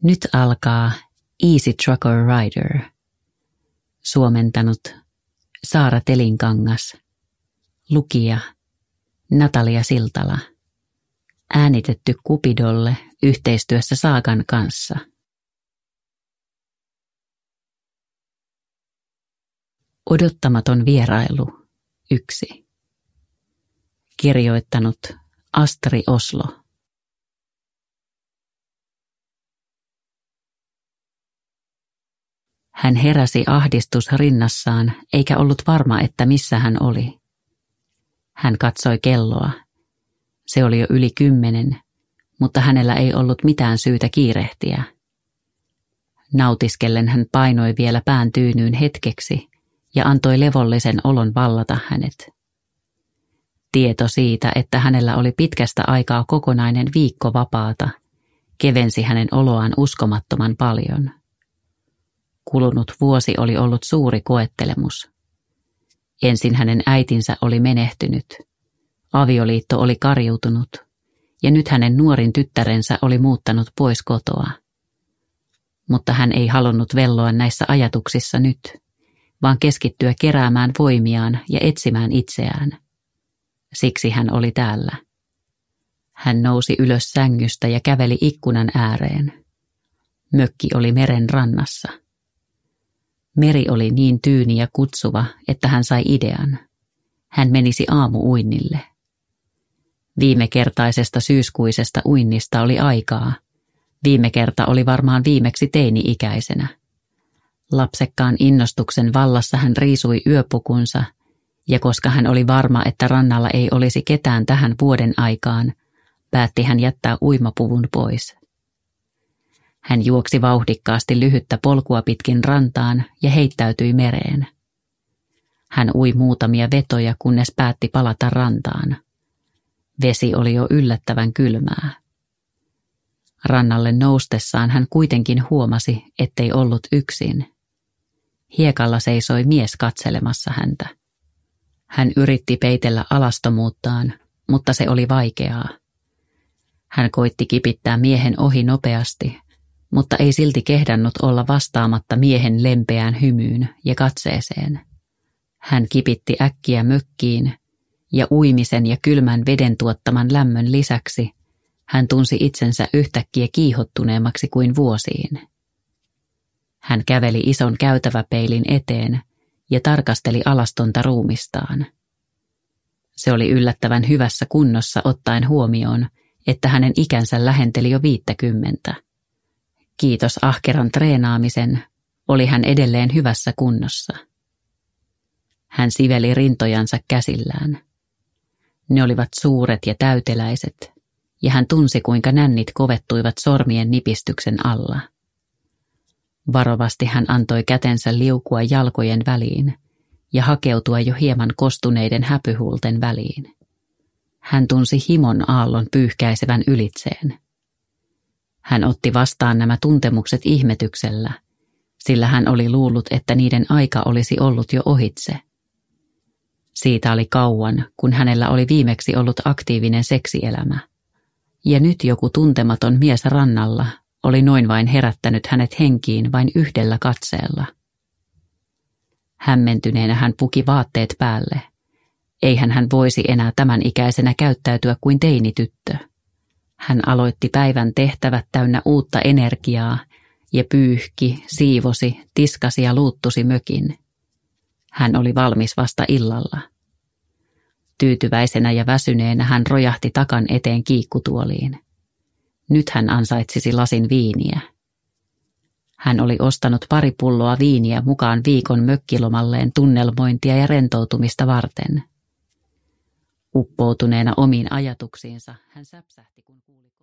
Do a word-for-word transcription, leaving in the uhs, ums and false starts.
Nyt alkaa Easy Trucker Rider. Suomentanut Saara Telinkangas. Lukija Natalia Siltala. Äänitetty Cupidolle yhteistyössä Saagan kanssa. Odottamaton vierailu. Yksi. Kirjoittanut Astri Oslo. Hän heräsi ahdistus rinnassaan, eikä ollut varma, että missä hän oli. Hän katsoi kelloa. Se oli jo yli kymmenen, mutta hänellä ei ollut mitään syytä kiirehtiä. Nautiskellen hän painoi vielä pään tyynyyn hetkeksi ja antoi levollisen olon vallata hänet. Tieto siitä, että hänellä oli pitkästä aikaa kokonainen viikko vapaata, kevensi hänen oloaan uskomattoman paljon. Kulunut vuosi oli ollut suuri koettelemus. Ensin hänen äitinsä oli menehtynyt, avioliitto oli kariutunut ja nyt hänen nuorin tyttärensä oli muuttanut pois kotoa. Mutta hän ei halunnut velloa näissä ajatuksissa nyt, vaan keskittyä keräämään voimiaan ja etsimään itseään. Siksi hän oli täällä. Hän nousi ylös sängystä ja käveli ikkunan ääreen. Mökki oli meren rannassa. Meri oli niin tyyni ja kutsuva, että hän sai idean. Hän menisi aamu-uinnille. Viime kertaisesta syyskuisesta uinnista oli aikaa. Viime kerta oli varmaan viimeksi teini-ikäisenä. Lapsekkaan innostuksen vallassa hän riisui yöpukunsa, ja koska hän oli varma, että rannalla ei olisi ketään tähän vuoden aikaan, päätti hän jättää uimapuvun pois. Hän juoksi vauhdikkaasti lyhyttä polkua pitkin rantaan ja heittäytyi mereen. Hän ui muutamia vetoja, kunnes päätti palata rantaan. Vesi oli jo yllättävän kylmää. Rannalle noustessaan hän kuitenkin huomasi, ettei ollut yksin. Hiekalla seisoi mies katselemassa häntä. Hän yritti peitellä alastomuuttaan, mutta se oli vaikeaa. Hän koitti kipittää miehen ohi nopeasti, mutta ei silti kehdannut olla vastaamatta miehen lempeään hymyyn ja katseeseen. Hän kipitti äkkiä mökkiin, ja uimisen ja kylmän veden tuottaman lämmön lisäksi hän tunsi itsensä yhtäkkiä kiihottuneemmaksi kuin vuosiin. Hän käveli ison käytäväpeilin eteen ja tarkasteli alastonta ruumistaan. Se oli yllättävän hyvässä kunnossa ottaen huomioon, että hänen ikänsä lähenteli jo viittäkymmentä. Kiitos ahkeran treenaamisen, oli hän edelleen hyvässä kunnossa. Hän siveli rintojansa käsillään. Ne olivat suuret ja täyteläiset, ja hän tunsi kuinka nännit kovettuivat sormien nipistyksen alla. Varovasti hän antoi kätensä liukua jalkojen väliin ja hakeutua jo hieman kostuneiden häpyhuulten väliin. Hän tunsi himon aallon pyyhkäisevän ylitseen. Hän otti vastaan nämä tuntemukset ihmetyksellä, sillä hän oli luullut, että niiden aika olisi ollut jo ohitse. Siitä oli kauan, kun hänellä oli viimeksi ollut aktiivinen seksielämä. Ja nyt joku tuntematon mies rannalla oli noin vain herättänyt hänet henkiin vain yhdellä katseella. Hämmentyneenä hän puki vaatteet päälle. Eihän hän voisi enää tämän ikäisenä käyttäytyä kuin teinityttö. Hän aloitti päivän tehtävät täynnä uutta energiaa ja pyyhki, siivosi, tiskasi ja luuttusi mökin. Hän oli valmis vasta illalla. Tyytyväisenä ja väsyneenä hän rojahti takan eteen kiikkutuoliin. Nyt hän ansaitsisi lasin viiniä. Hän oli ostanut pari pulloa viiniä mukaan viikon mökkilomalleen tunnelmointia ja rentoutumista varten. Uppoutuneena omiin ajatuksiinsa hän säpsähti, kun kuuli